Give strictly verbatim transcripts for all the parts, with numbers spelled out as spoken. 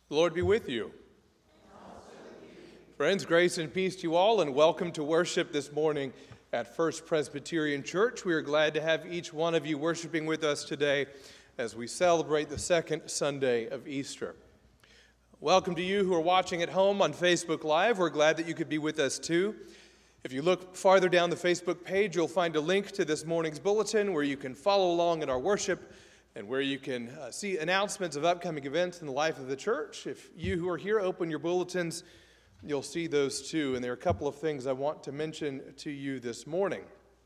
The Lord be with you. Friends, grace and peace to you all, and welcome to worship this morning at First Presbyterian Church. We are glad to have each one of you worshiping with us today as we celebrate the second Sunday of Easter. Welcome to you who are watching at home on Facebook Live. We're glad that you could be with us too. If you look farther down the Facebook page, you'll find a link to this morning's bulletin where you can follow along in our worship and where you can uh, see announcements of upcoming events in the life of the church. If you who are here open your bulletins, you'll see those too. And there are a couple of things I want to mention to you this morning.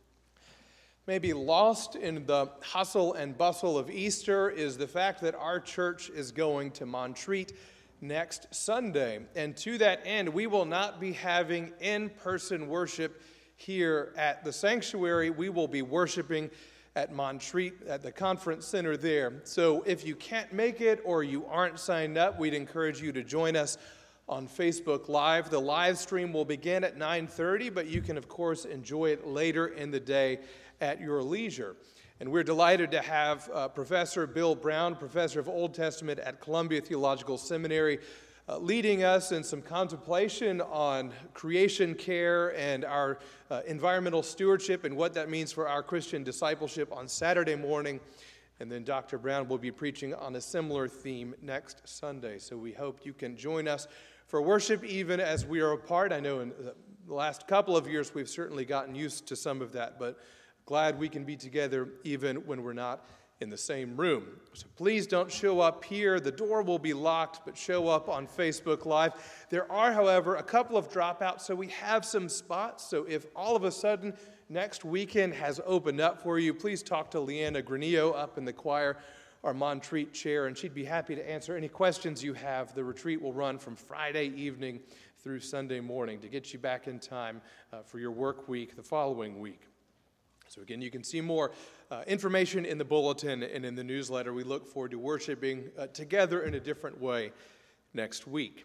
Maybe lost in the hustle and bustle of Easter is the fact that our church is going to Montreat next Sunday. And to that end, we will not be having in-person worship here at the sanctuary. We will be worshiping at Montreat, at the conference center there. So if you can't make it or you aren't signed up, we'd encourage you to join us on Facebook Live. The live stream will begin at nine thirty, but you can, of course, enjoy it later in the day at your leisure. And we're delighted to have uh, Professor Bill Brown, Professor of Old Testament at Columbia Theological Seminary, uh, leading us in some contemplation on creation care and our uh, environmental stewardship and what that means for our Christian discipleship on Saturday morning. And then Doctor Brown will be preaching on a similar theme next Sunday. So we hope you can join us for worship even as we are apart. I know in the last couple of years we've certainly gotten used to some of that, but glad we can be together even when we're not in the same room. So please don't show up here. The door will be locked, but show up on Facebook Live. There are, however, a couple of dropouts, so we have some spots. So if all of a sudden next weekend has opened up for you, please talk to Leanna Granillo up in the choir, our Montreat chair, and she'd be happy to answer any questions you have. The retreat will run from Friday evening through Sunday morning to get you back in time uh, for your work week the following week. So again, you can see more uh, information in the bulletin and in the newsletter. We look forward to worshiping uh, together in a different way next week.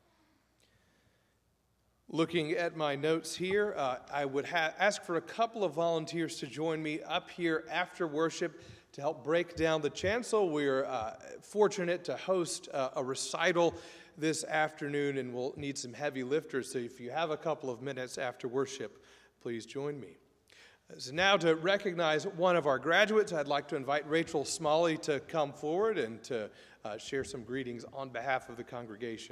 Looking at my notes here, uh, I would ha- ask for a couple of volunteers to join me up here after worship to help break down the chancel. We're uh, fortunate to host uh, a recital this afternoon, and we'll need some heavy lifters. So if you have a couple of minutes after worship, please join me. So now to recognize one of our graduates, I'd like to invite Rachel Smalley to come forward and to uh, share some greetings on behalf of the congregation.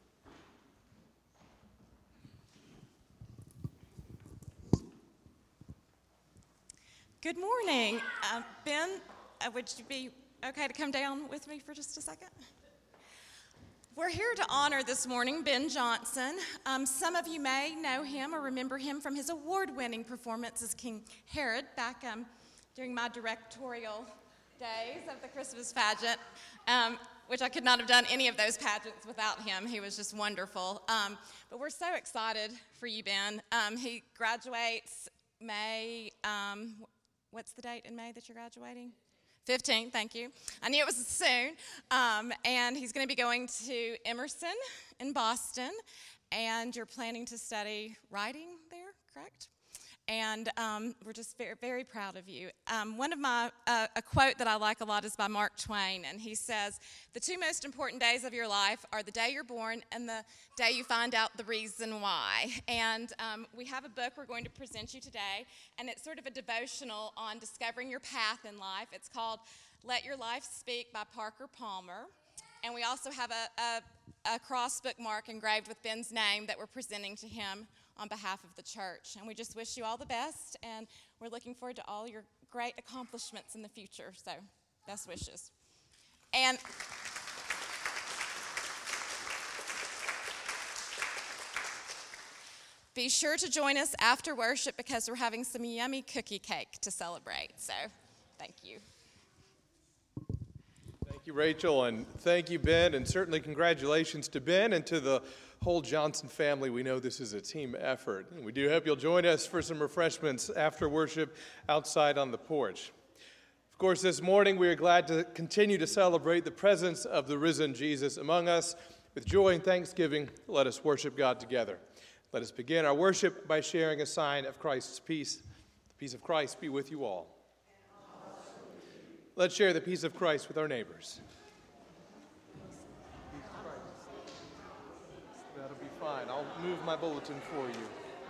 Good morning. Uh, Ben, uh, would you be okay to come down with me for just a second? We're here to honor this morning Ben Johnson. Um, some of you may know him or remember him from his award-winning performance as King Herod back um, during my directorial days of the Christmas pageant, um, which I could not have done any of those pageants without him. He was just wonderful. Um, but we're so excited for you, Ben. Um, he graduates May, um, what's the date in May that you're graduating? fifteenth, thank you. I knew it was soon. Um, and he's going to be going to Emerson in Boston. And you're planning to study writing there, correct? And um, we're just very, very proud of you. Um, one of my, uh, a quote that I like a lot is by Mark Twain. And he says, the two most important days of your life are the day you're born and the day you find out the reason why. And um, we have a book we're going to present you today. And it's sort of a devotional on discovering your path in life. It's called Let Your Life Speak by Parker Palmer. And we also have a, a, a cross bookmark engraved with Ben's name that we're presenting to him on behalf of the church. And we just wish you all the best, and we're looking forward to all your great accomplishments in the future. So, best wishes. And be sure to join us after worship because we're having some yummy cookie cake to celebrate. So, thank you. Thank you, Rachel, and thank you, Ben, and certainly congratulations to Ben and to the whole Johnson family. We know this is a team effort. We do hope you'll join us for some refreshments after worship outside on the porch. Of course, this morning we are glad to continue to celebrate the presence of the risen Jesus among us. With joy and thanksgiving, let us worship God together. Let us begin our worship by sharing a sign of Christ's peace. The peace of Christ be with you all. Let's share the peace of Christ with our neighbors. Peace of Christ. fine. I'll move my bulletin for you.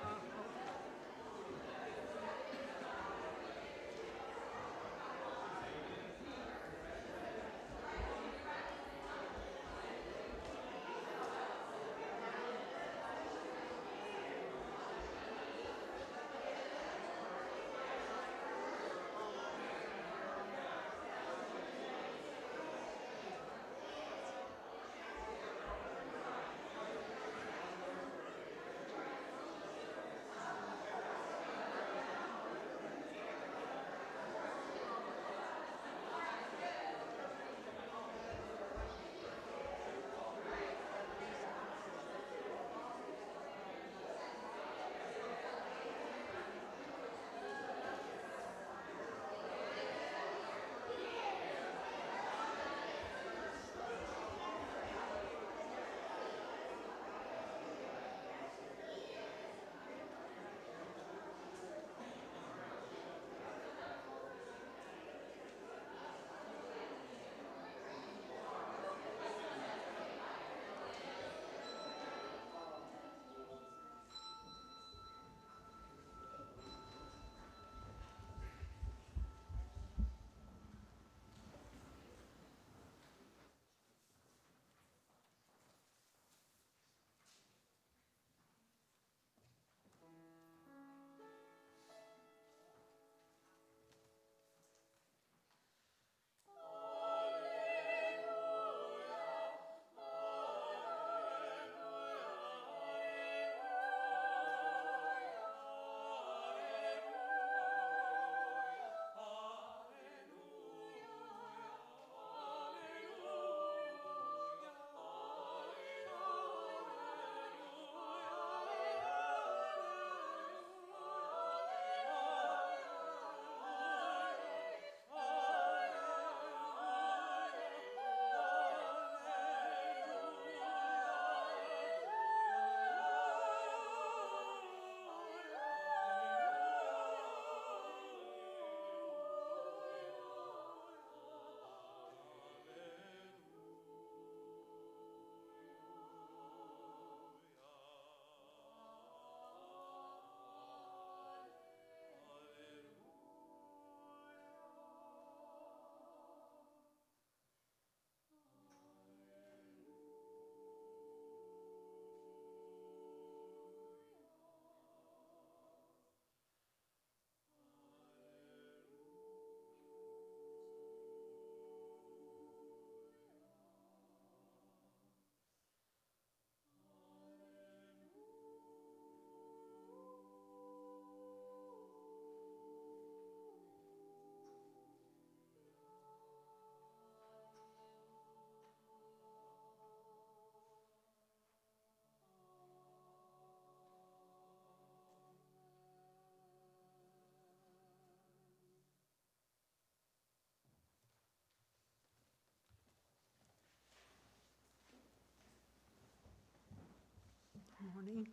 Morning.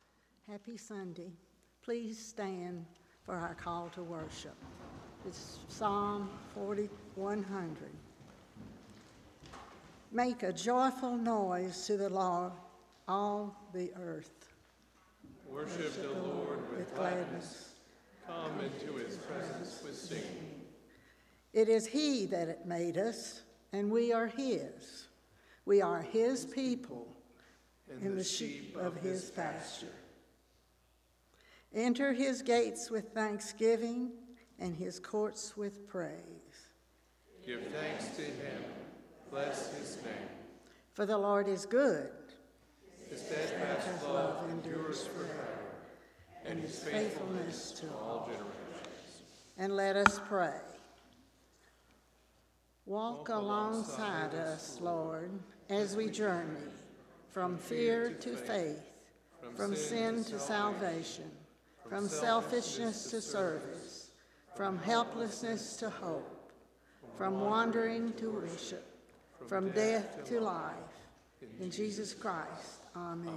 Happy Sunday. Please stand for our call to worship. It's Psalm forty-one hundred. Make a joyful noise to the Lord, all the earth. Worship, Worship the Lord with, with gladness. Come into his presence with singing. It is he that made us, and we are his. We are his people, and the sheep of his pasture. Enter his gates with thanksgiving and his courts with praise. Give thanks to him. Bless his name. For the Lord is good. His steadfast love endures forever, and his faithfulness to all generations. And let us pray. Walk alongside us, Lord, as we journey from fear to faith, from sin to salvation, from selfishness to service, from helplessness to hope, from wandering to worship, from death to life. In Jesus Christ, amen.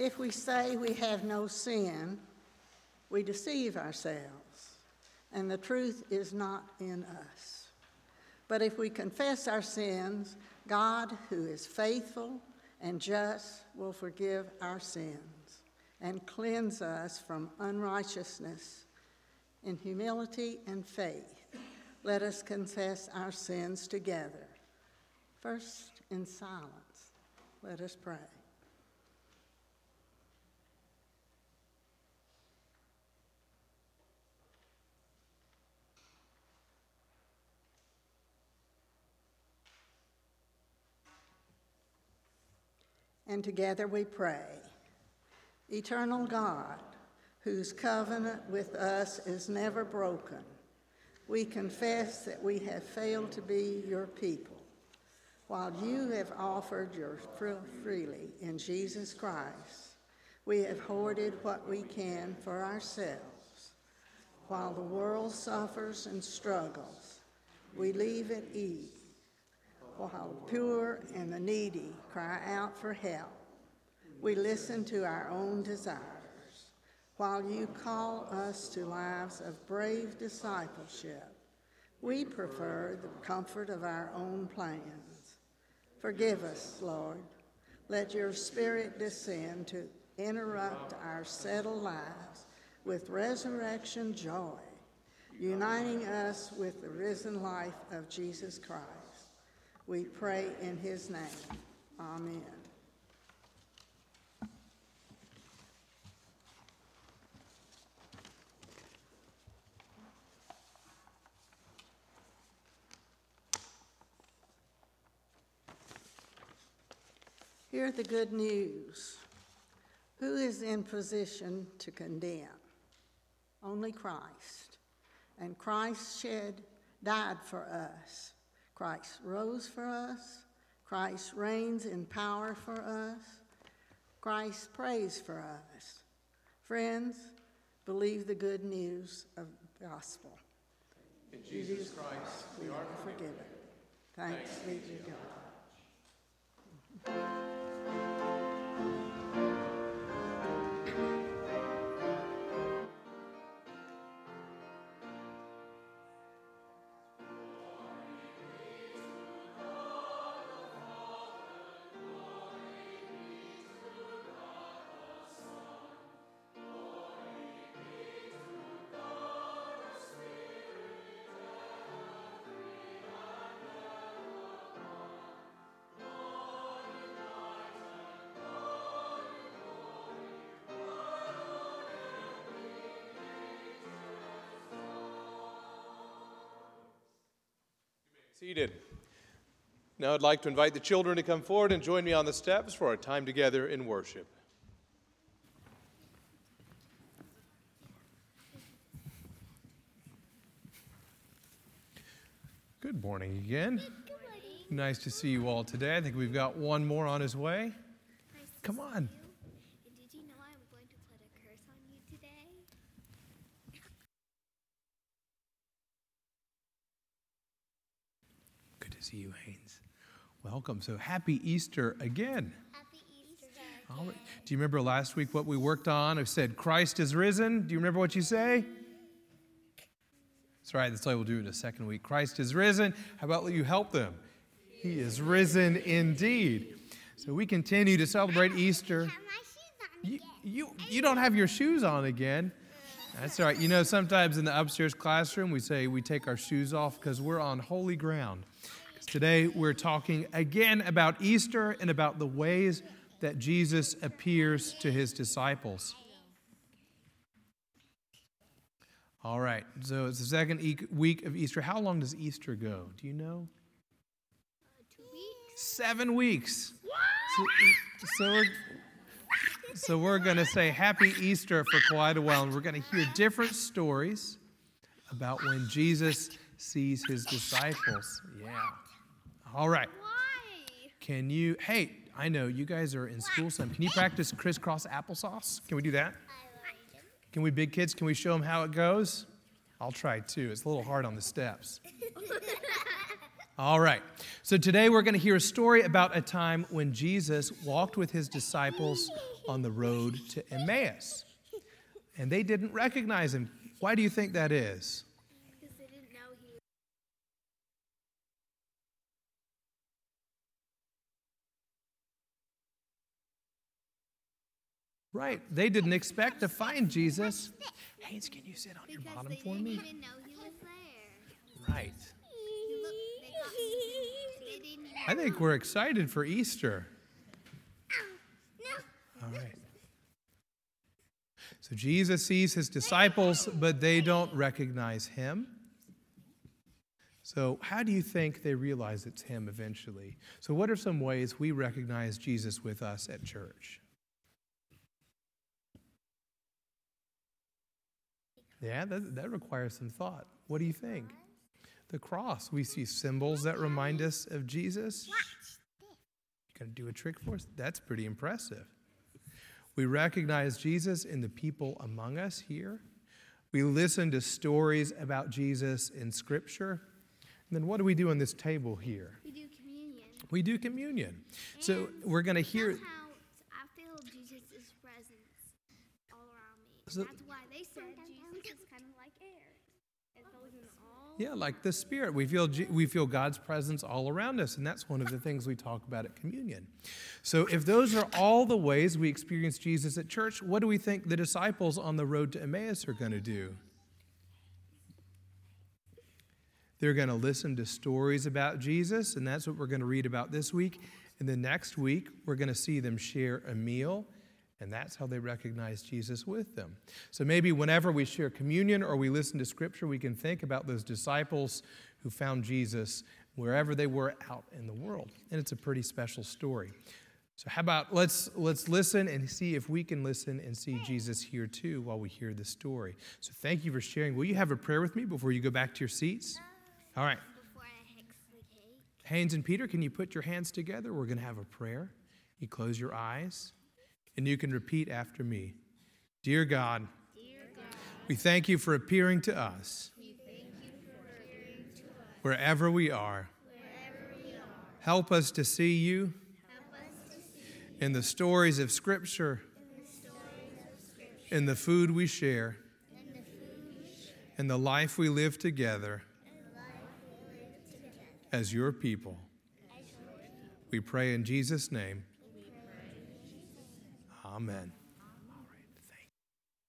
If we say we have no sin, we deceive ourselves, and the truth is not in us. But if we confess our sins, God, who is faithful and just, will forgive our sins and cleanse us from unrighteousness. In humility and faith, let us confess our sins together. First, in silence, let us pray. And together we pray. Eternal God, whose covenant with us is never broken, we confess that we have failed to be your people, while you have offered your freely in Jesus Christ. We have hoarded what we can for ourselves. While the world suffers and struggles, we leave it ease. While the poor and the needy cry out for help, we listen to our own desires. While you call us to lives of brave discipleship, we prefer the comfort of our own plans. Forgive us, Lord. Let your Spirit descend to interrupt our settled lives with resurrection joy, uniting us with the risen life of Jesus Christ. We pray in his name. Amen. Hear the good news. Who is in position to condemn? Only Christ. And Christ shed, died for us. Christ rose for us. Christ reigns in power for us. Christ prays for us. Friends, believe the good news of the gospel. In Jesus Christ, we are forgiven. Thanks be to God. Seated. Now I'd like to invite the children to come forward and join me on the steps for our time together in worship. Good morning again. Good morning. Nice to see you all today. I think we've got one more on his way. Nice to Come see on. you. And did you know I'm going to put a curse on you today? Good to see you, Haynes. Welcome. So happy Easter again. Happy Easter. All right. Do you remember last week what we worked on? I said, Christ is risen. Do you remember what you say? That's right. That's why we'll do it a second week. Christ is risen. How about you help them? He is risen indeed. So we continue to celebrate Easter. Have my shoes on You, again. you, you don't have your shoes on again. That's all right. You know, sometimes in the upstairs classroom, we say we take our shoes off because we're on holy ground. Today, we're talking again about Easter and about the ways that Jesus appears to his disciples. All right, so it's the second e- week of Easter. How long does Easter go? Do you know? Two weeks. Seven weeks. So, so we're, so we're going to say Happy Easter for quite a while, and we're going to hear different stories about when Jesus sees his disciples. Yeah. All right. Why? Can you, hey, I know you guys are in school some. Can you practice crisscross applesauce? Can we do that? Can we, big kids, can we show them how it goes? I'll try too. It's a little hard on the steps. All right. So today we're going to hear a story about a time when Jesus walked with his disciples on the road to Emmaus. And they didn't recognize him. Why do you think that is? Because they didn't know he was. Right. They didn't expect to find Jesus. Haynes, can you sit on your Because bottom they for didn't me? even know he was there. Right. He looked, they got, they didn't even I think we're excited for Easter. No. All right. So Jesus sees his disciples, but they don't recognize him. So how do you think they realize it's him eventually? So what are some ways we recognize Jesus with us at church? Yeah, that, that requires some thought. What do you think? The cross. We see symbols that remind us of Jesus. You gonna do a trick for us? That's pretty impressive. We recognize Jesus in the people among us here. We listen to stories about Jesus in Scripture. And then what do we do on this table here? We do communion. We do communion. So we're going to hear... Somehow, I feel Jesus' presence all around me. And So- that's why they said Jesus is kind of like air. It goes in all. Yeah, like the Spirit. We feel G- we feel God's presence all around us, and that's one of the things we talk about at communion. So if those are all the ways we experience Jesus at church, what do we think the disciples on the road to Emmaus are going to do? They're going to listen to stories about Jesus, and that's what we're going to read about this week. And then next week, we're going to see them share a meal, and that's how they recognize Jesus with them. So maybe whenever we share communion or we listen to Scripture, we can think about those disciples who found Jesus wherever they were out in the world. And it's a pretty special story. So how about let's let's listen and see if we can listen and see Jesus here too while we hear the story. So thank you for sharing. Will you have a prayer with me before you go back to your seats? All right. Before I hex the cake. Haynes and Peter, can you put your hands together? We're going to have a prayer. You close your eyes, and you can repeat after me. Dear God, Dear God, we thank you for appearing to us we thank you for appearing to us wherever we are. wherever we are. Help us to see you Help us to see in the stories of Scripture, the stories of Scripture in the food we share, and the food we share in the life we live together and the life we live together as your people. as your people. We pray in Jesus' name. We pray in Jesus' name. Amen. All right, thank you.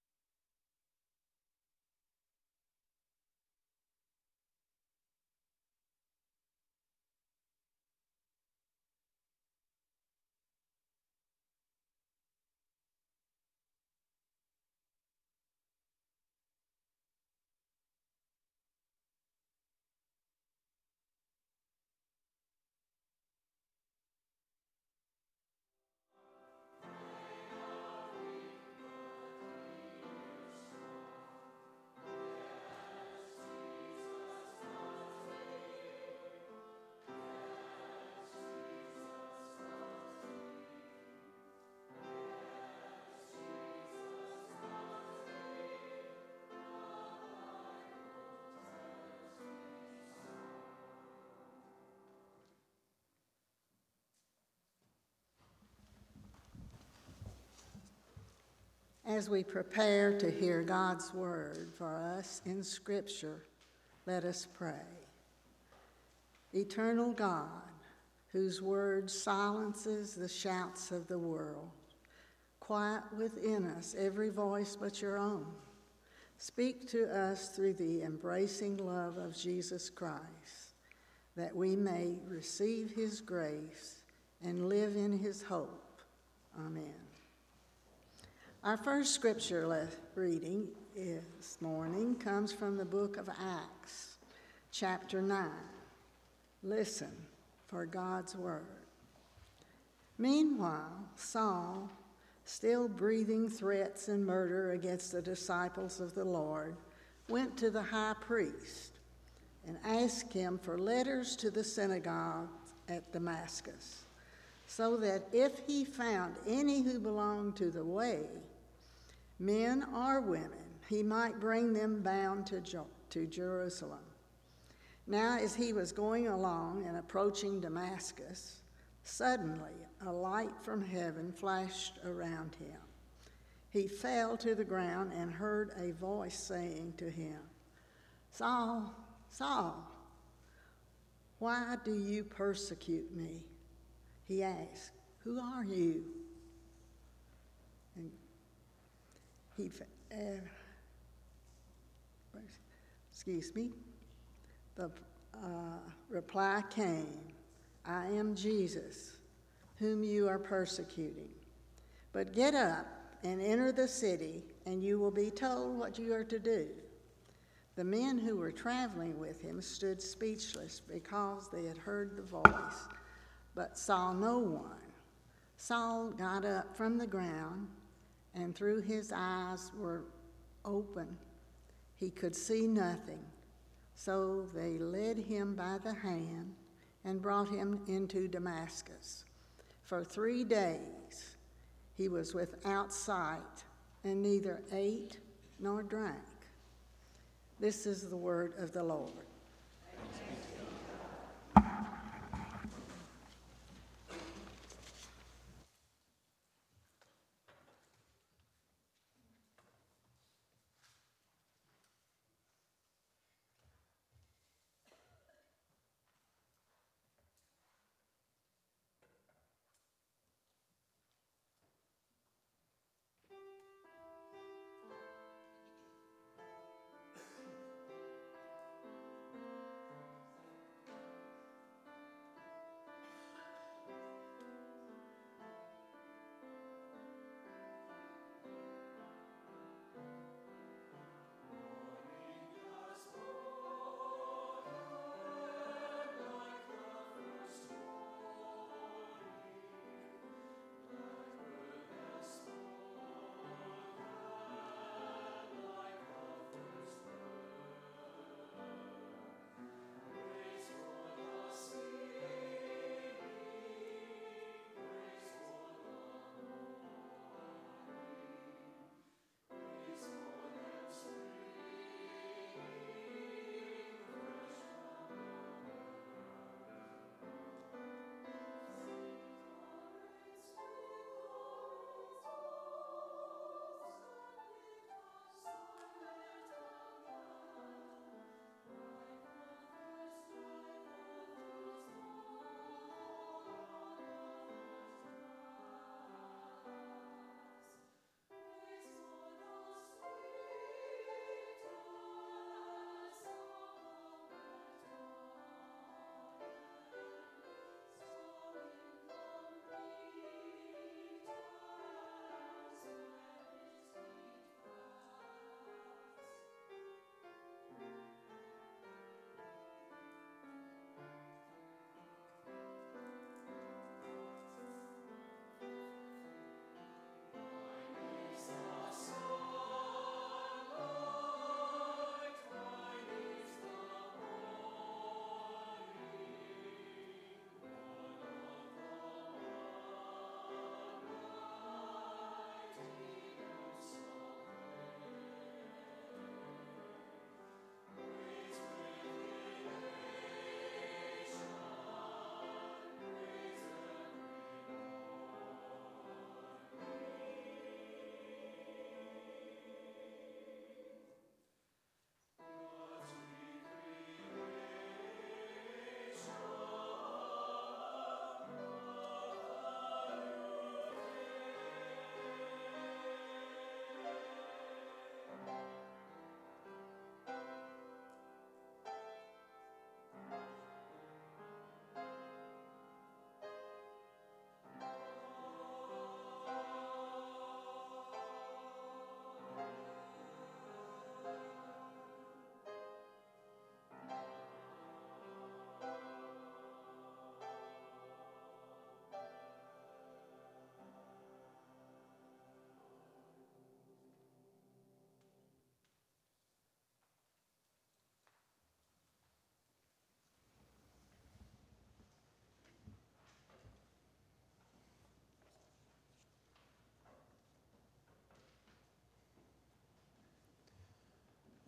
As we prepare to hear God's word for us in Scripture, let us pray. Eternal God, whose word silences the shouts of the world, quiet within us every voice but your own. Speak to us through the embracing love of Jesus Christ, that we may receive his grace and live in his hope. Amen. Our first scripture le- reading this morning comes from the book of Acts, chapter nine. Listen for God's word. Meanwhile, Saul, still breathing threats and murder against the disciples of the Lord, went to the high priest and asked him for letters to the synagogues at Damascus, so that if he found any who belonged to the way, men or women, he might bring them bound to, Jo- to Jerusalem. Now, as he was going along and approaching Damascus, suddenly a light from heaven flashed around him. He fell to the ground and heard a voice saying to him, "Saul, Saul, why do you persecute me?" He asked, "Who are you?" And he, uh, excuse me, the uh, reply came, "I am Jesus, whom you are persecuting. But get up and enter the city, and you will be told what you are to do." The men who were traveling with him stood speechless because they had heard the voice, but saw no one. Saul got up from the ground, and though his eyes were open, he could see nothing. So they led him by the hand and brought him into Damascus. For three days he was without sight and neither ate nor drank. This is the word of the Lord.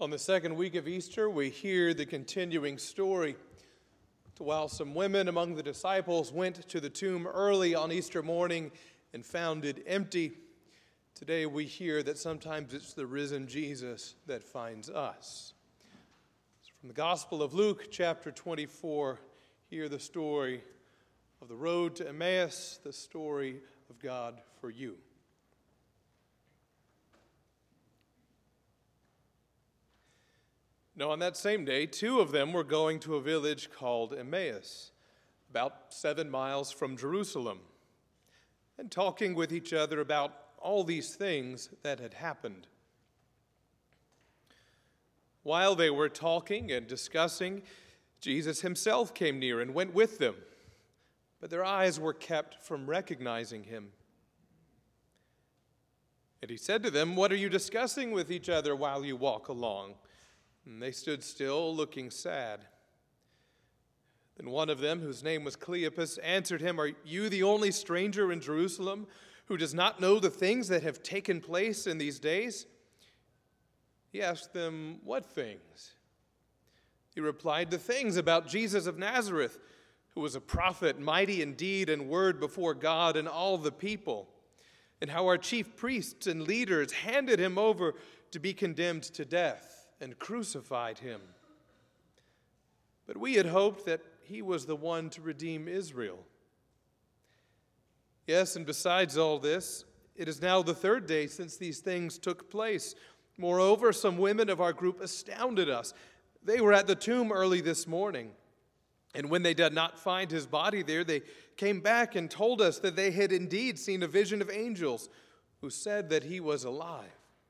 On the second week of Easter, we hear the continuing story. While some women among the disciples went to the tomb early on Easter morning and found it empty, today we hear that sometimes it's the risen Jesus that finds us. From the Gospel of Luke, chapter twenty-four, hear the story of the road to Emmaus, the story of God for you. Now, on that same day, two of them were going to a village called Emmaus, about seven miles from Jerusalem, and talking with each other about all these things that had happened. While they were talking and discussing, Jesus himself came near and went with them, but their eyes were kept from recognizing him. And he said to them, "What are you discussing with each other while you walk along?" And they stood still, looking sad. Then one of them, whose name was Cleopas, answered him, "Are you the only stranger in Jerusalem who does not know the things that have taken place in these days?" He asked them, "What things?" He replied, "The things about Jesus of Nazareth, who was a prophet, mighty in deed and word before God and all the people, and how our chief priests and leaders handed him over to be condemned to death and crucified him. But we had hoped that he was the one to redeem Israel. Yes, and besides all this, it is now the third day since these things took place. Moreover, some women of our group astounded us. They were at the tomb early this morning, and when they did not find his body there, they came back and told us that they had indeed seen a vision of angels who said that he was alive.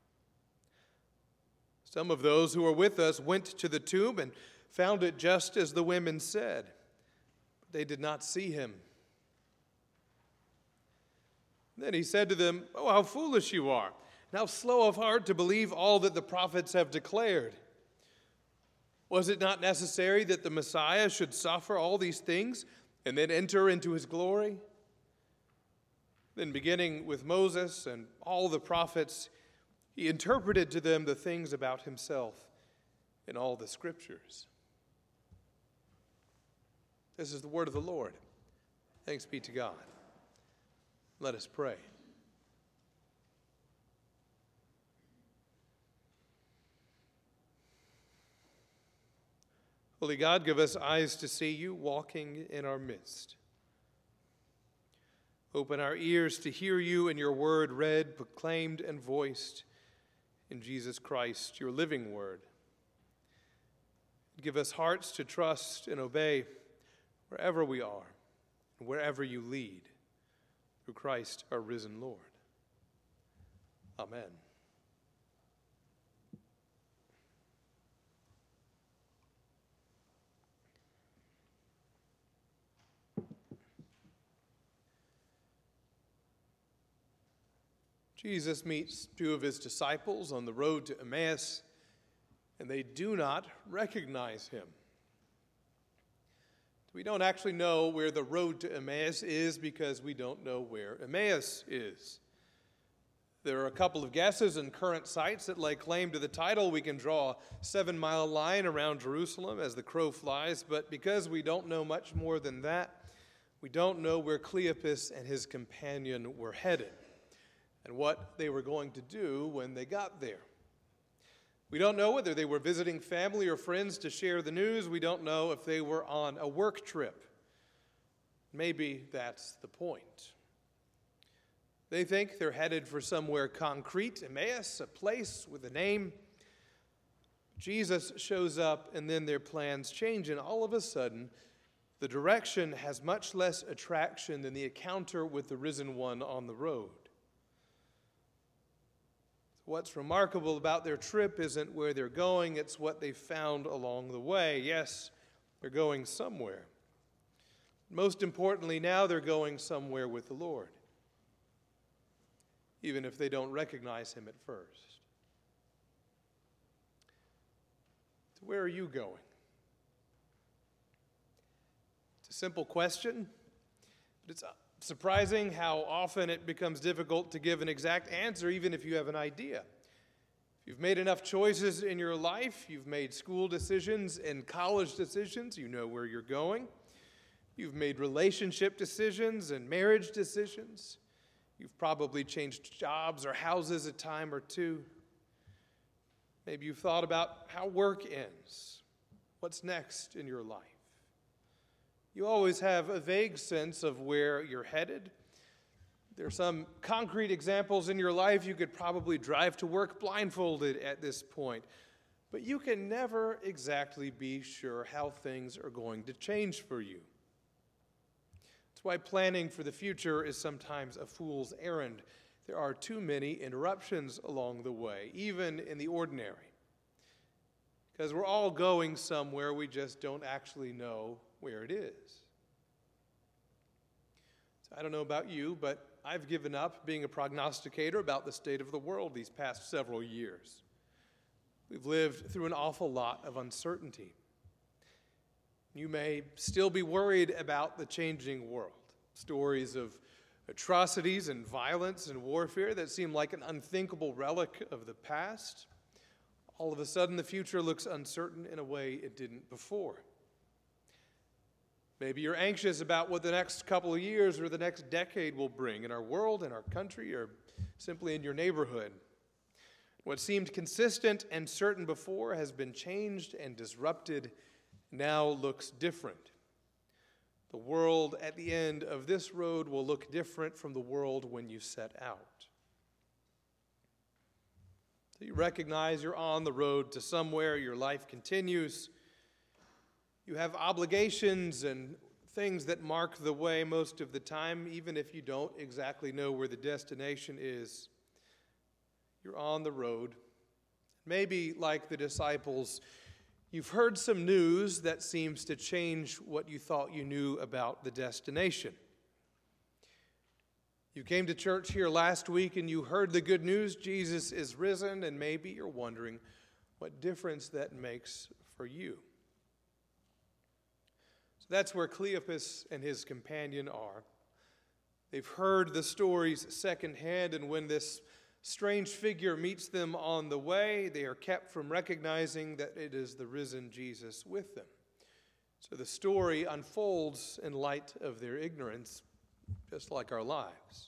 Some of those who were with us went to the tomb and found it just as the women said. But they did not see him." Then he said to them, "Oh, how foolish you are, and how slow of heart to believe all that the prophets have declared. Was it not necessary that the Messiah should suffer all these things and then enter into his glory?" Then beginning with Moses and all the prophets, he interpreted to them the things about himself in all the scriptures. This is the word of the Lord. Thanks be to God. Let us pray. Holy God, give us eyes to see you walking in our midst. Open our ears to hear you and your word read, proclaimed, and voiced in Jesus Christ, your living word. Give us hearts to trust and obey wherever we are and wherever you lead, through Christ our risen Lord. Amen. Jesus meets two of his disciples on the road to Emmaus, and they do not recognize him. We don't actually know where the road to Emmaus is because we don't know where Emmaus is. There are a couple of guesses and current sites that lay claim to the title. We can draw a seven-mile line around Jerusalem as the crow flies, but because we don't know much more than that, we don't know where Cleopas and his companion were headed and what they were going to do when they got there. We don't know whether they were visiting family or friends to share the news. We don't know if they were on a work trip. Maybe that's the point. They think they're headed for somewhere concrete, Emmaus, a place with a name. Jesus shows up, and then their plans change, and all of a sudden, the direction has much less attraction than the encounter with the risen one on the road. What's remarkable about their trip isn't where they're going, it's what they found along the way. Yes, they're going somewhere. Most importantly, now they're going somewhere with the Lord, even if they don't recognize him at first. So where are you going? It's a simple question, but it's surprising how often it becomes difficult to give an exact answer, even if you have an idea. You've made enough choices in your life. You've made school decisions and college decisions. You know where you're going. You've made relationship decisions and marriage decisions. You've probably changed jobs or houses a time or two. Maybe you've thought about how work ends. What's next in your life? You always have a vague sense of where you're headed. There are some concrete examples in your life. You could probably drive to work blindfolded at this point. But you can never exactly be sure how things are going to change for you. That's why planning for the future is sometimes a fool's errand. There are too many interruptions along the way, even in the ordinary. Because we're all going somewhere, we just don't actually know where it is. So I don't know about you, but I've given up being a prognosticator about the state of the world these past several years. We've lived through an awful lot of uncertainty. You may still be worried about the changing world. Stories of atrocities and violence and warfare that seem like an unthinkable relic of the past. All of a sudden, the future looks uncertain in a way it didn't before. Maybe you're anxious about what the next couple of years or the next decade will bring in our world, in our country, or simply in your neighborhood. What seemed consistent and certain before has been changed and disrupted, now looks different. The world at the end of this road will look different from the world when you set out. So you recognize you're on the road to somewhere, your life continues. You have obligations and things that mark the way most of the time, even if you don't exactly know where the destination is. You're on the road. Maybe, like the disciples, you've heard some news that seems to change what you thought you knew about the destination. You came to church here last week and you heard the good news, Jesus is risen, and maybe you're wondering what difference that makes for you. So that's where Cleopas and his companion are. They've heard the stories secondhand, and when this strange figure meets them on the way, they are kept from recognizing that it is the risen Jesus with them. So the story unfolds in light of their ignorance, just like our lives.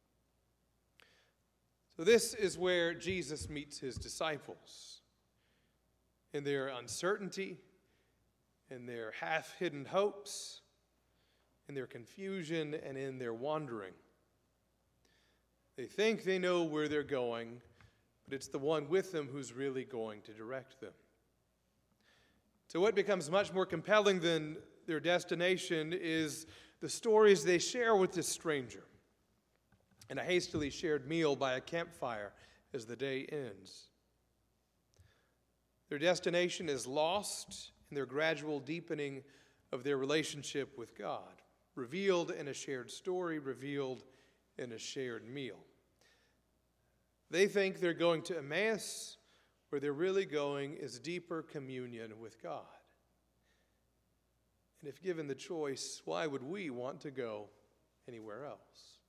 So this is where Jesus meets his disciples. In their uncertainty, in their half-hidden hopes, in their confusion, and in their wandering. They think they know where they're going, but it's the one with them who's really going to direct them. So what becomes much more compelling than their destination is the stories they share with this stranger and a hastily shared meal by a campfire as the day ends. Their destination is lost in their gradual deepening of their relationship with God, revealed in a shared story, revealed in a shared meal. They think they're going to Emmaus, where they're really going is deeper communion with God. And if given the choice, why would we want to go anywhere else?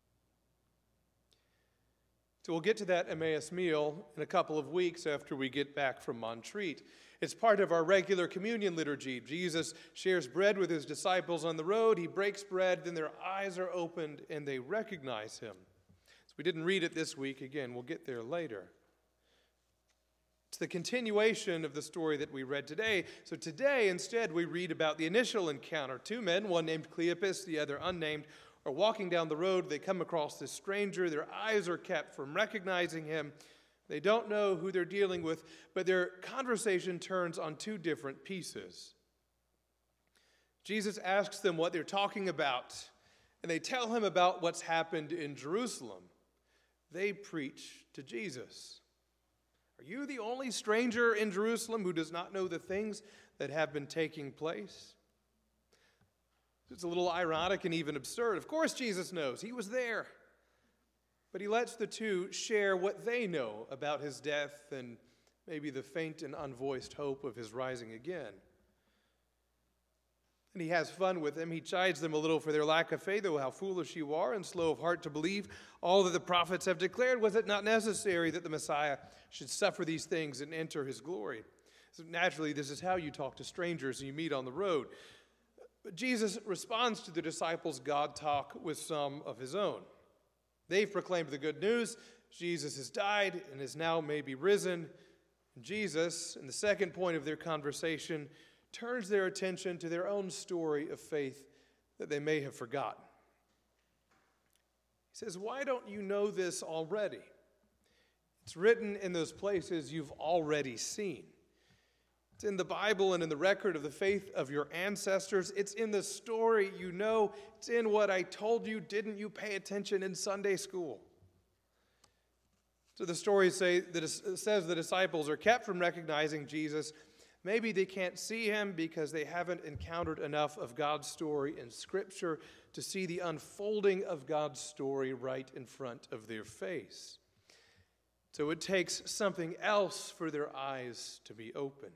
So we'll get to that Emmaus meal in a couple of weeks after we get back from Montreat. It's part of our regular communion liturgy. Jesus shares bread with his disciples on the road. He breaks bread, then their eyes are opened and they recognize him. So we didn't read it this week. Again, we'll get there later. It's the continuation of the story that we read today. So today, instead, we read about the initial encounter. Two men, one named Cleopas, the other unnamed, are walking down the road. They come across this stranger. Their eyes are kept from recognizing him. They don't know who they're dealing with, but their conversation turns on two different pieces. Jesus asks them what they're talking about, and they tell him about what's happened in Jerusalem. They preach to Jesus. Are you the only stranger in Jerusalem who does not know the things that have been taking place? It's a little ironic and even absurd. Of course Jesus knows. He was there. But he lets the two share what they know about his death and maybe the faint and unvoiced hope of his rising again. And he has fun with them. He chides them a little for their lack of faith. Oh, how foolish you are and slow of heart to believe all that the prophets have declared. Was it not necessary that the Messiah should suffer these things and enter his glory? So naturally, this is how you talk to strangers and you meet on the road. But Jesus responds to the disciples' God talk with some of his own. They've proclaimed the good news. Jesus has died and is now maybe risen. And Jesus, in the second point of their conversation, turns their attention to their own story of faith that they may have forgotten. He says, why don't you know this already? It's written in those places you've already seen. It's in the Bible and in the record of the faith of your ancestors. It's in the story you know. It's in what I told you. Didn't you pay attention in Sunday school? So the stories say that it says the disciples are kept from recognizing Jesus. Maybe they can't see him because they haven't encountered enough of God's story in Scripture to see the unfolding of God's story right in front of their face. So it takes something else for their eyes to be opened.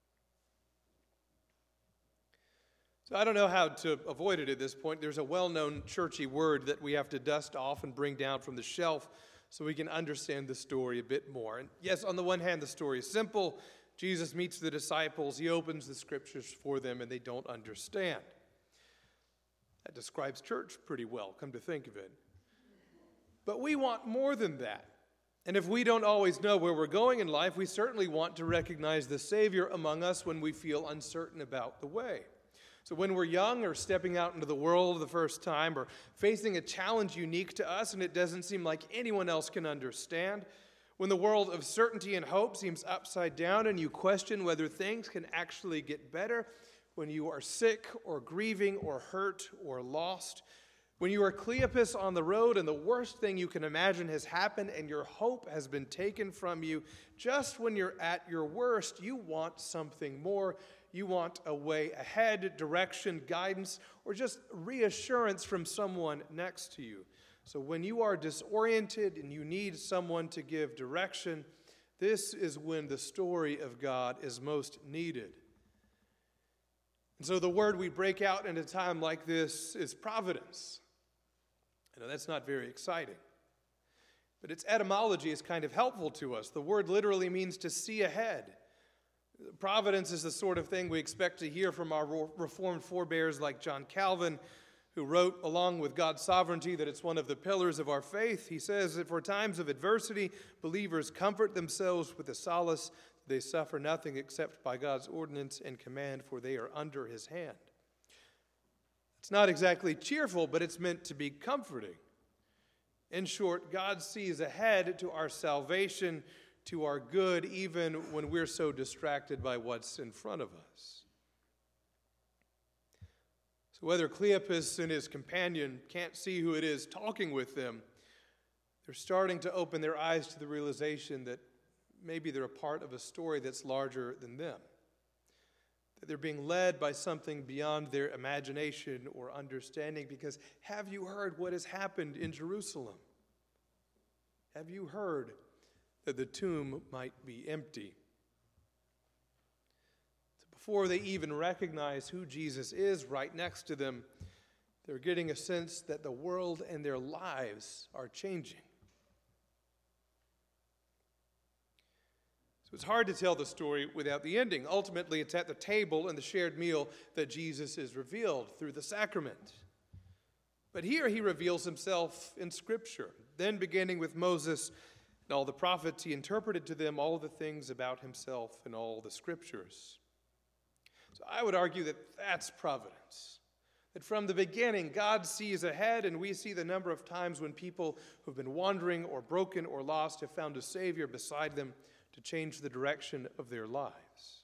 So I don't know how to avoid it at this point. There's a well-known churchy word that we have to dust off and bring down from the shelf so we can understand the story a bit more. And yes, on the one hand, the story is simple. Jesus meets the disciples, he opens the Scriptures for them, and they don't understand. That describes church pretty well, come to think of it. But we want more than that. And if we don't always know where we're going in life, we certainly want to recognize the Savior among us when we feel uncertain about the way. So when we're young or stepping out into the world the first time or facing a challenge unique to us and it doesn't seem like anyone else can understand, when the world of certainty and hope seems upside down and you question whether things can actually get better, when you are sick or grieving or hurt or lost, when you are Cleopas on the road and the worst thing you can imagine has happened and your hope has been taken from you, just when you're at your worst, you want something more. You want a way ahead, direction, guidance, or just reassurance from someone next to you. So when you are disoriented and you need someone to give direction, this is when the story of God is most needed. And so the word we break out in a time like this is providence. I know that's not very exciting, but its etymology is kind of helpful to us. The word literally means to see ahead. Providence is the sort of thing we expect to hear from our Reformed forebears like John Calvin, who wrote, along with God's sovereignty, that it's one of the pillars of our faith. He says that for times of adversity, believers comfort themselves with the solace that they suffer nothing except by God's ordinance and command, for they are under his hand. It's not exactly cheerful, but it's meant to be comforting. In short, God sees ahead to our salvation, to our good, even when we're so distracted by what's in front of us. So whether Cleopas and his companion can't see who it is talking with them, they're starting to open their eyes to the realization that maybe they're a part of a story that's larger than them. That they're being led by something beyond their imagination or understanding, because have you heard what has happened in Jerusalem? Have you heard that the tomb might be empty? So before they even recognize who Jesus is right next to them, they're getting a sense that the world and their lives are changing. So it's hard to tell the story without the ending. Ultimately, it's at the table and the shared meal that Jesus is revealed through the sacrament. But here he reveals himself in Scripture. Then beginning with Moses and all the prophets, he interpreted to them all the things about himself in all the Scriptures. So I would argue that that's providence. That from the beginning, God sees ahead, and we see the number of times when people who've been wandering or broken or lost have found a Savior beside them to change the direction of their lives.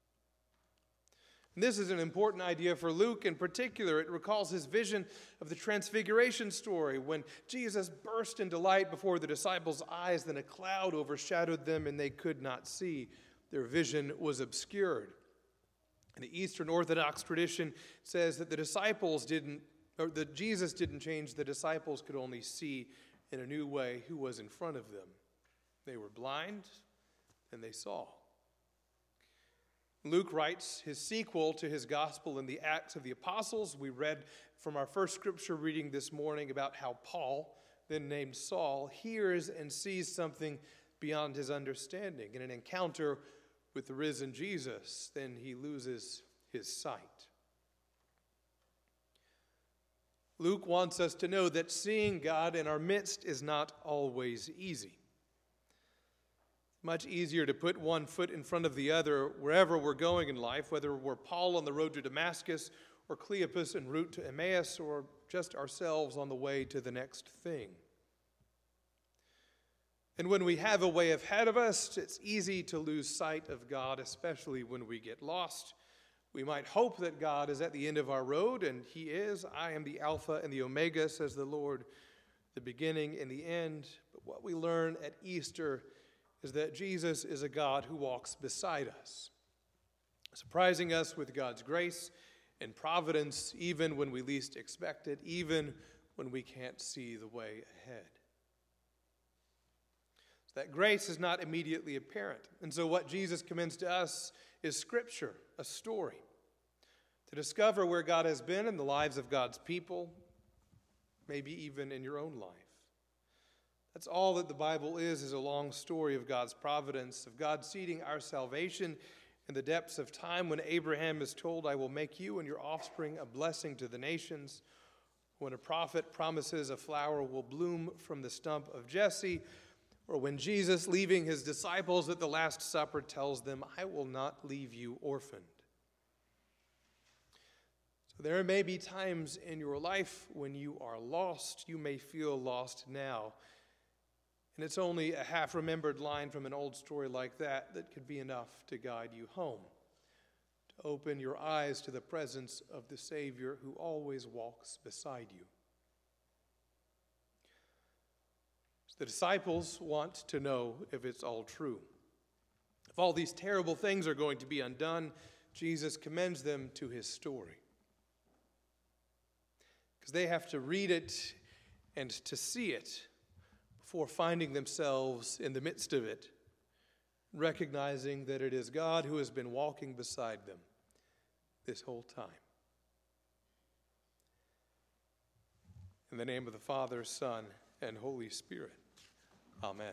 And this is an important idea for Luke in particular. It recalls his vision of the Transfiguration story when Jesus burst into light before the disciples' eyes, then a cloud overshadowed them and they could not see. Their vision was obscured. And the Eastern Orthodox tradition says that the disciples didn't, or that Jesus didn't change, the disciples could only see in a new way who was in front of them. They were blind and they saw. Luke writes his sequel to his gospel in the Acts of the Apostles. We read from our first scripture reading this morning about how Paul, then named Saul, hears and sees something beyond his understanding in an encounter with the risen Jesus. Then he loses his sight. Luke wants us to know that seeing God in our midst is not always easy. Much easier to put one foot in front of the other wherever we're going in life, whether we're Paul on the road to Damascus, or Cleopas en route to Emmaus, or just ourselves on the way to the next thing. And when we have a way ahead of us, it's easy to lose sight of God, especially when we get lost. We might hope that God is at the end of our road, and he is. I am the Alpha and the Omega, says the Lord, the beginning and the end. But what we learn at Easter is that Jesus is a God who walks beside us, surprising us with God's grace and providence, even when we least expect it, even when we can't see the way ahead. So that grace is not immediately apparent. And so what Jesus commends to us is Scripture, a story, to discover where God has been in the lives of God's people, maybe even in your own life. That's all that the Bible is, is a long story of God's providence, of God seeding our salvation in the depths of time when Abraham is told, I will make you and your offspring a blessing to the nations. When a prophet promises a flower will bloom from the stump of Jesse, or when Jesus, leaving his disciples at the Last Supper, tells them, I will not leave you orphaned. So there may be times in your life when you are lost. You may feel lost now. And it's only a half-remembered line from an old story like that that could be enough to guide you home, to open your eyes to the presence of the Savior who always walks beside you. So the disciples want to know if it's all true. If all these terrible things are going to be undone, Jesus commends them to his story. Because they have to read it and to see it before finding themselves in the midst of it, recognizing that it is God who has been walking beside them this whole time. In the name of the Father, Son, and Holy Spirit. Amen.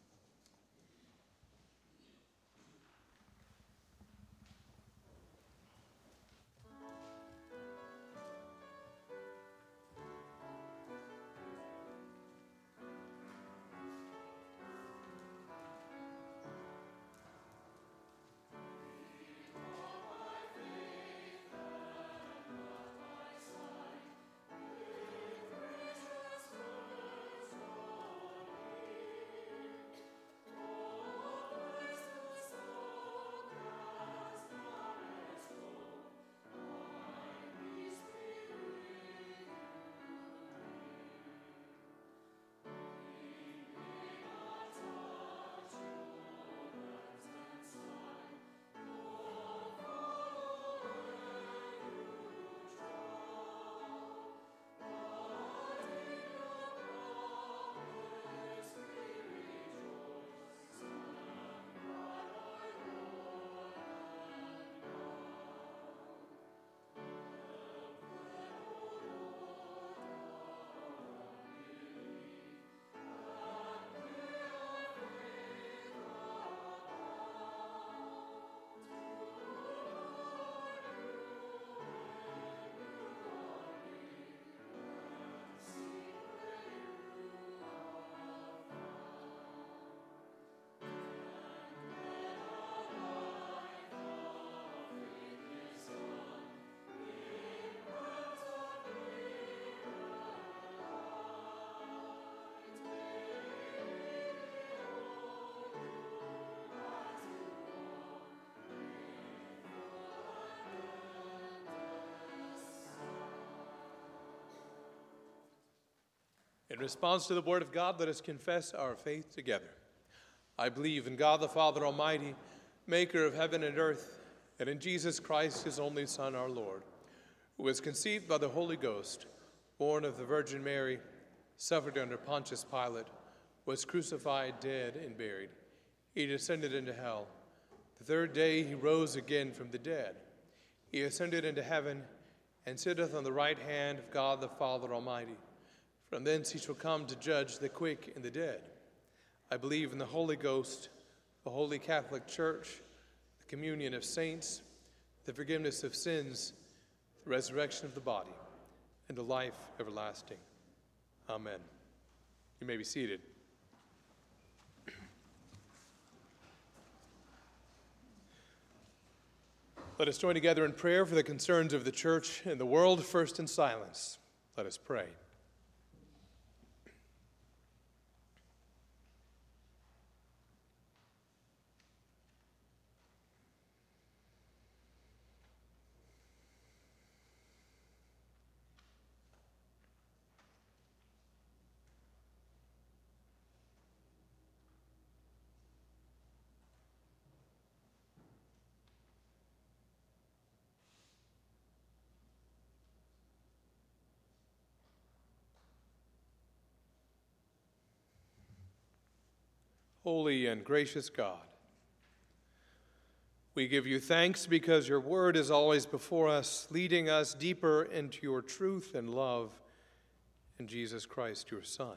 In response to the word of God, let us confess our faith together. I believe in God the Father Almighty, maker of heaven and earth, and in Jesus Christ, his only Son, our Lord, who was conceived by the Holy Ghost, born of the Virgin Mary, suffered under Pontius Pilate, was crucified, dead, and buried. He descended into hell. The third day he rose again from the dead. He ascended into heaven and sitteth on the right hand of God the Father Almighty. From thence he shall come to judge the quick and the dead. I believe in the Holy Ghost, the Holy Catholic Church, the communion of saints, the forgiveness of sins, the resurrection of the body, and the life everlasting. Amen. You may be seated. Let us join together in prayer for the concerns of the church and the world, first in silence. Let us pray. Holy and gracious God, we give you thanks because your word is always before us, leading us deeper into your truth and love in Jesus Christ, your Son.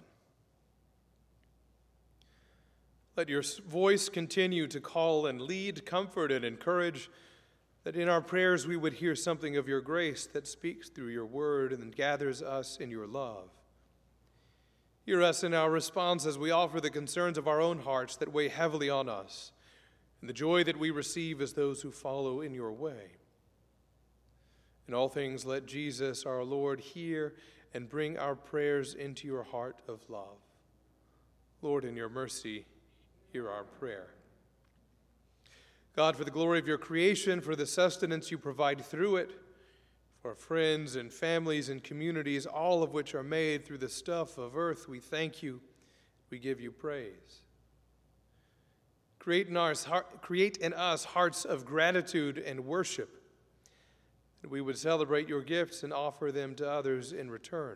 Let your voice continue to call and lead, comfort and encourage, that in our prayers we would hear something of your grace that speaks through your word and gathers us in your love. Hear us in our response as we offer the concerns of our own hearts that weigh heavily on us, and the joy that we receive as those who follow in your way. In all things, let Jesus, our Lord, hear and bring our prayers into your heart of love. Lord, in your mercy, hear our prayer. God, for the glory of your creation, for the sustenance you provide through it, for friends and families and communities, all of which are made through the stuff of earth, we thank you. We give you praise. Create in, our, create in us hearts of gratitude and worship, that we would celebrate your gifts and offer them to others in return.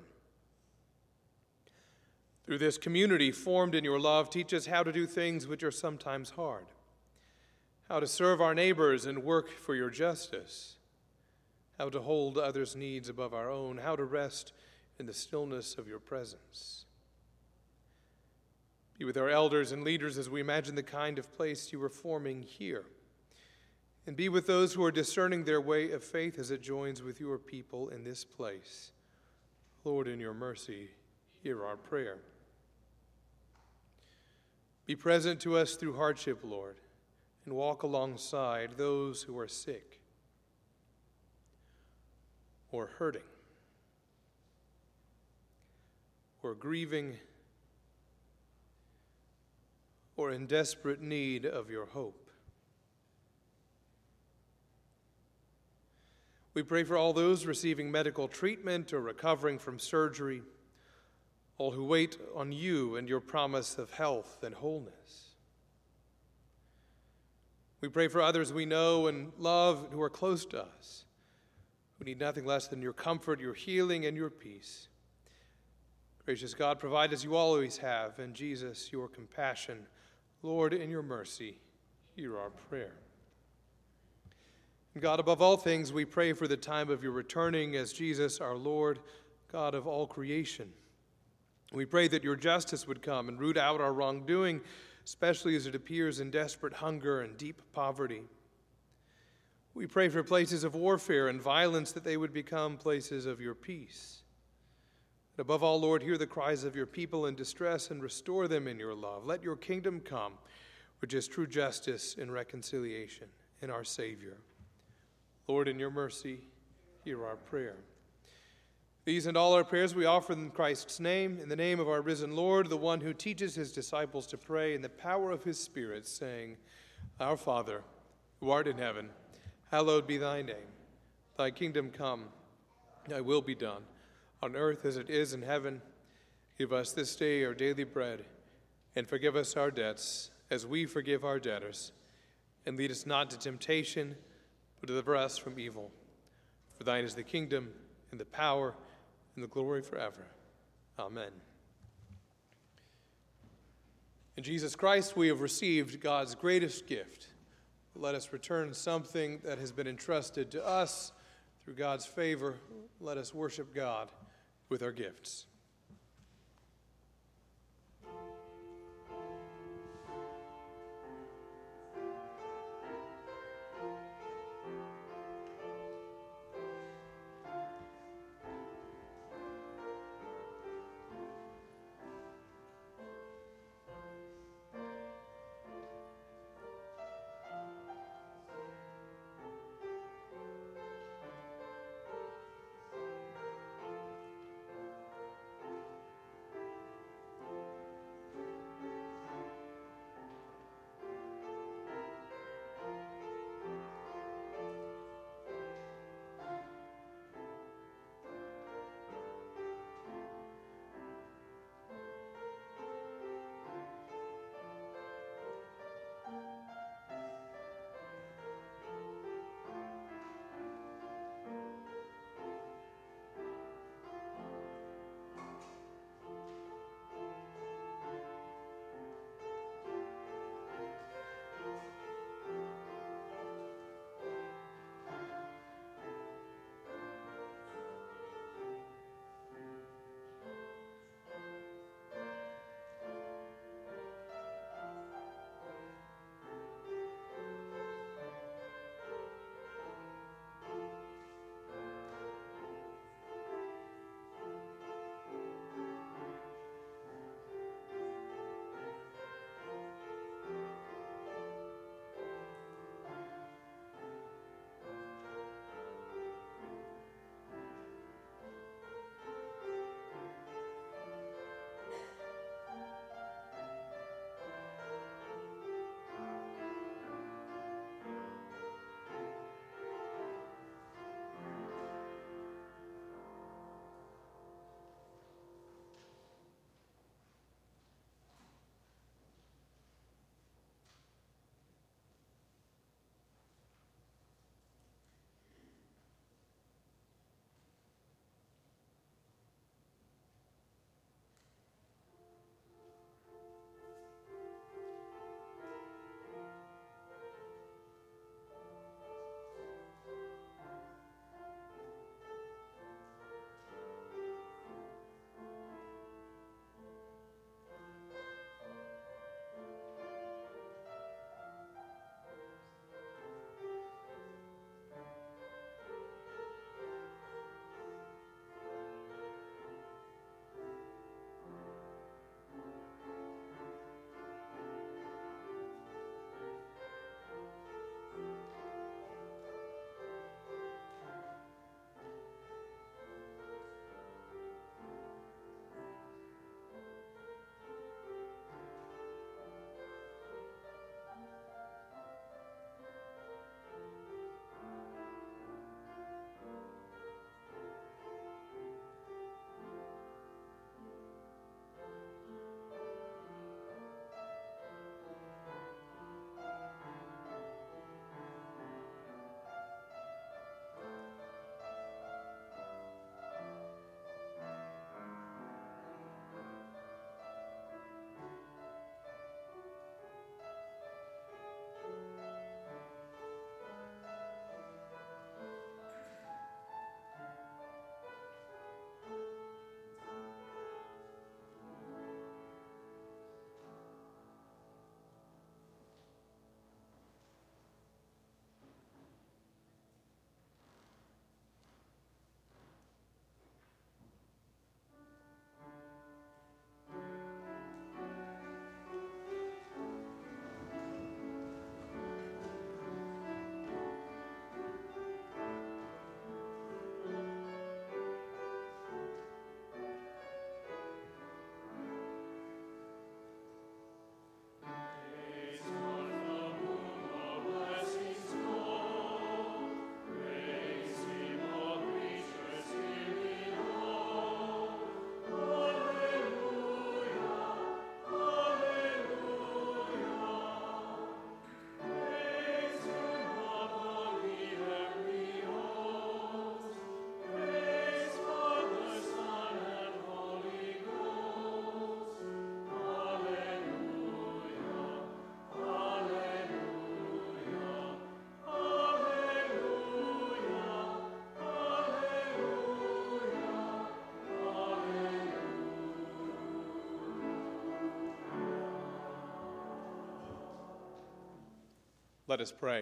Through this community formed in your love, teach us how to do things which are sometimes hard, how to serve our neighbors and work for your justice, how to hold others' needs above our own, how to rest in the stillness of your presence. Be with our elders and leaders as we imagine the kind of place you are forming here. And be with those who are discerning their way of faith as it joins with your people in this place. Lord, in your mercy, hear our prayer. Be present to us through hardship, Lord, and walk alongside those who are sick or hurting or grieving or in desperate need of your hope. We pray for all those receiving medical treatment or recovering from surgery, all who wait on you and your promise of health and wholeness. We pray for others we know and love who are close to us, who need nothing less than your comfort, your healing, and your peace. Gracious God, provide as you always have, and Jesus, your compassion. Lord, in your mercy, hear our prayer. And God, above all things, we pray for the time of your returning as Jesus, our Lord, God of all creation. We pray that your justice would come and root out our wrongdoing, especially as it appears in desperate hunger and deep poverty. We pray for places of warfare and violence, that they would become places of your peace. And above all, Lord, hear the cries of your people in distress and restore them in your love. Let your kingdom come, which is true justice and reconciliation in our Savior. Lord, in your mercy, hear our prayer. These and all our prayers we offer in Christ's name, in the name of our risen Lord, the one who teaches his disciples to pray in the power of his Spirit, saying, Our Father, who art in heaven, hallowed be thy name. Thy kingdom come, thy will be done, on earth as it is in heaven. Give us this day our daily bread, and forgive us our debts, as we forgive our debtors. And lead us not to temptation, but deliver us from evil. For thine is the kingdom, and the power, and the glory forever. Amen. In Jesus Christ we have received God's greatest gift, Let us return something that has been entrusted to us through God's favor. Let us worship God with our gifts. Let us pray.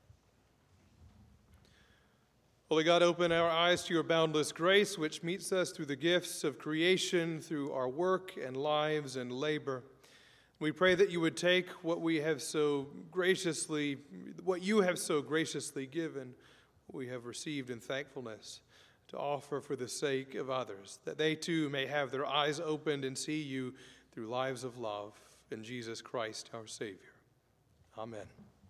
Holy God, open our eyes to your boundless grace, which meets us through the gifts of creation, through our work and lives and labor. We pray that you would take what we have so graciously, what you have so graciously given, what we have received in thankfulness, to offer for the sake of others, that they too may have their eyes opened and see you through lives of love in Jesus Christ, our Savior. Amen.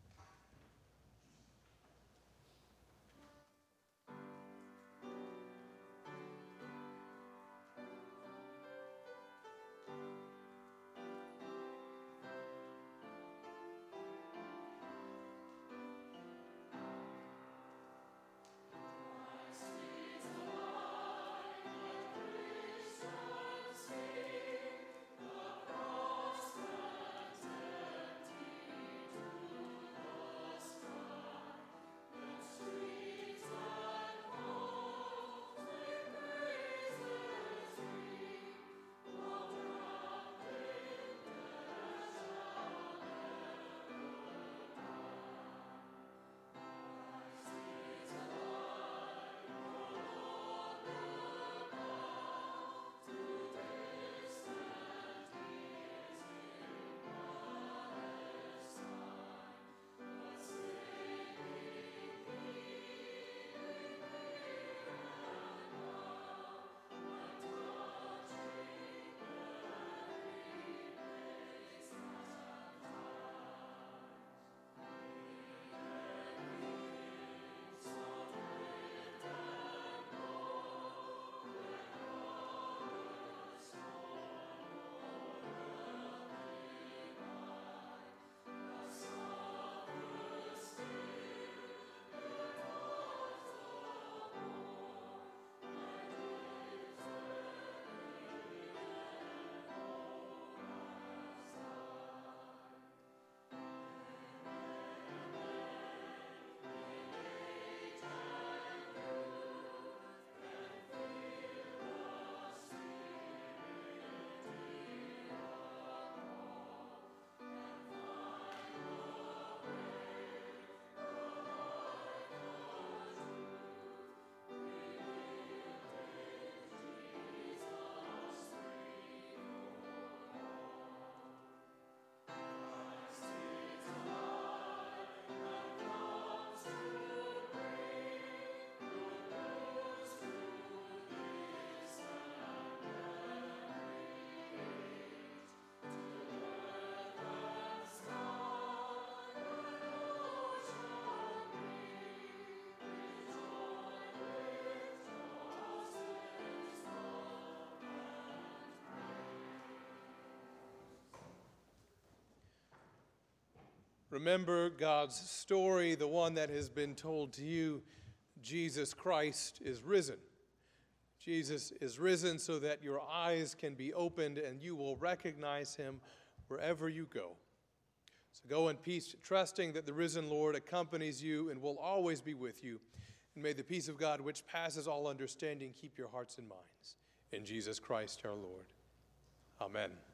Remember God's story, the one that has been told to you. Jesus Christ is risen. Jesus is risen so that your eyes can be opened and you will recognize him wherever you go. So go in peace, trusting that the risen Lord accompanies you and will always be with you. And may the peace of God, which passes all understanding, keep your hearts and minds. In Jesus Christ our Lord. Amen.